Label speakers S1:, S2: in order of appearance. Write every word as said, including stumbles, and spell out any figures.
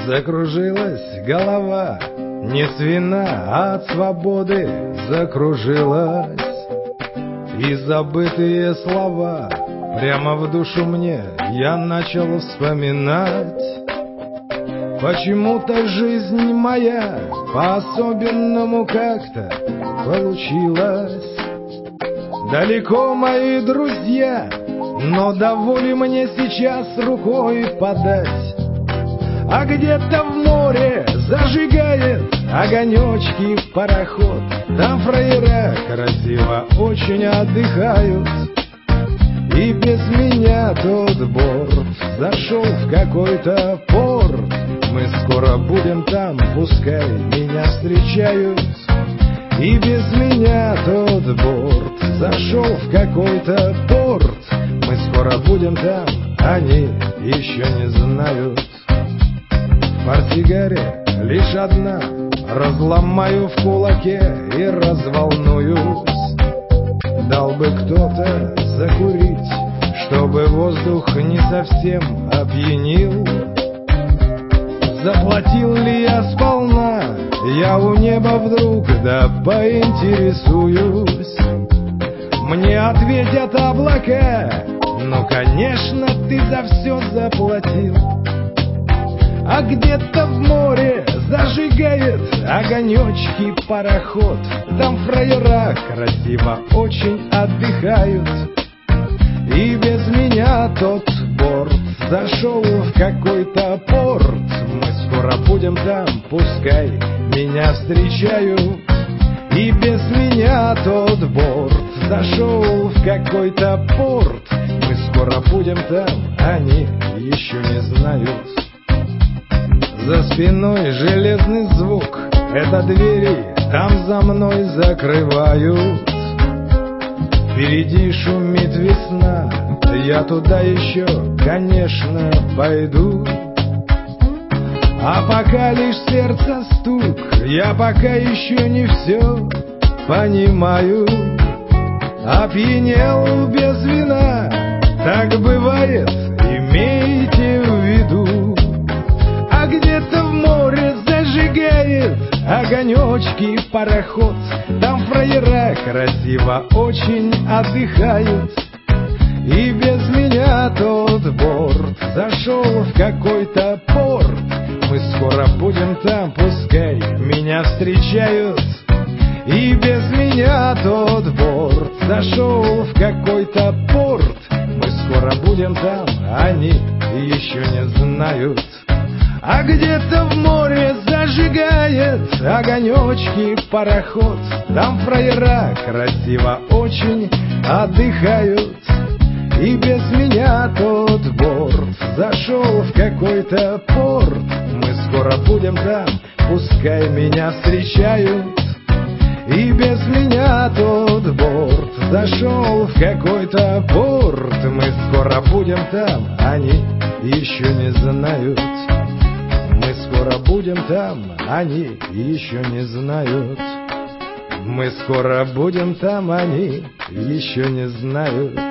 S1: Закружилась голова не с вина, а от свободы закружилась. И забытые слова прямо в душу мне я начал вспоминать. Почему-то жизнь моя по-особенному как-то получилась. Далеко мои друзья, но до воли мне сейчас рукой подать. А где-то в море зажигает огонечки пароход. Там фраера красиво очень отдыхают. И без меня тот борт зашел в какой-то порт. Мы скоро будем там, пускай меня встречают. И без меня тот борт зашел в какой-то порт. Мы скоро будем там, они еще не знают. В портсигаре лишь одна, разломаю в кулаке и разволнуюсь. Дал бы кто-то закурить, чтобы воздух не совсем опьянил. Заплатил ли я сполна, я у неба вдруг да поинтересуюсь. Мне ответят облака: ну, конечно, ты за все заплатил. А где-то в море зажигает огонечки пароход. Там фраера красиво очень отдыхают. И без меня тот борт зашел в какой-то порт. Мы скоро будем там, пускай меня встречают. И без меня тот борт зашел в какой-то порт. Мы скоро будем там, они еще не знают. За спиной железный звук, это двери там за мной закрывают. Впереди шумит весна, я туда еще, конечно, пойду. А пока лишь сердце стук, я пока еще не все понимаю. Опьянел без вина, так бывает, имейте в виду. А где-то в море зажигает огонечки пароход. Там фраера красиво очень отдыхают. И без меня тот борт зашел в какой-то порт. Мы скоро будем там, пускай меня встречают. И без меня тот борт зашел в какой-то порт. Мы скоро будем там, они еще не знают. А где-то в море зажигает огонечки пароход. Там фраера красиво очень отдыхают. И без меня тот борт зашел в какой-то порт. Мы скоро будем там, пускай меня встречают. И без меня тот борт зашел в какой-то порт. Мы скоро будем там, они еще не знают. Мы скоро будем там, они еще не знают. Мы скоро будем там, они еще не знают.